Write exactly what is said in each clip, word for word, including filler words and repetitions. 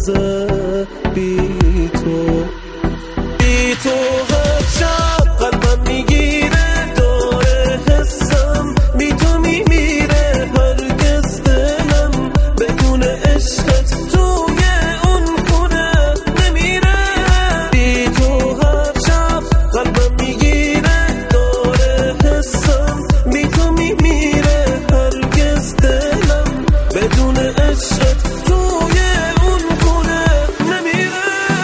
تازه بی تو. بی تو هر شب قلبم میگیره داره حسم، بی تو میمیره هرگز دلم بدون عشقت توی اون خونه نمیره. بی تو هر شب قلبم میگیره داره حسم، بی تو میمیره هرگز دلم بدون عشقت توی اون خونه نمیره.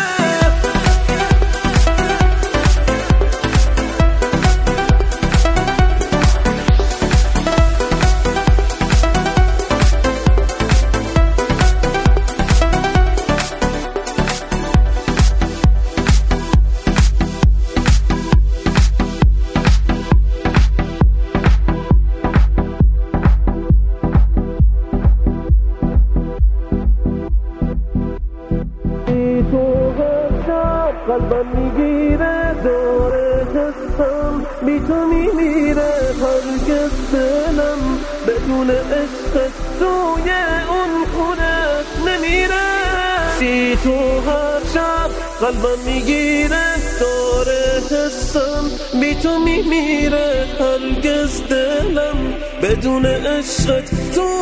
قلبم میگیره داره حسم، بی تو میمیره هرگز دلم بدون عشقت توی اون خونه نمیره. بی تو هر شب قلبم میگیره داره حسم، بی تو میمیره هرگز دلم بدون عشقت تو